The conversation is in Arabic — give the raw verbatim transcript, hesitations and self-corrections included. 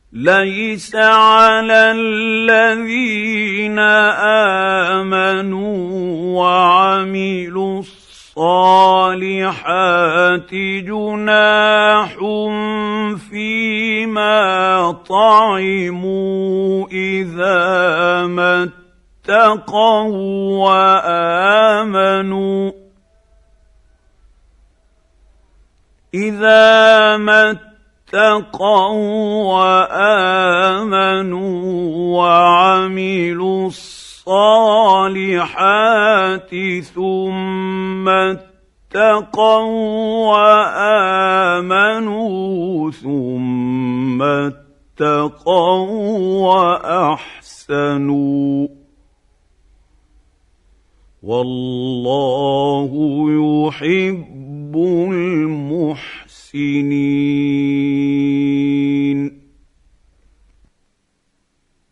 ليس على الذين آمنوا وعملوا الصالحات جناح فيما طعموا إذا ما اتقوا وآمنوا إذا ما اتقوا وآمنوا وعملوا الصالحات ثم اتقوا وآمنوا ثم اتقوا وأحسنوا والله يحب المحسنين.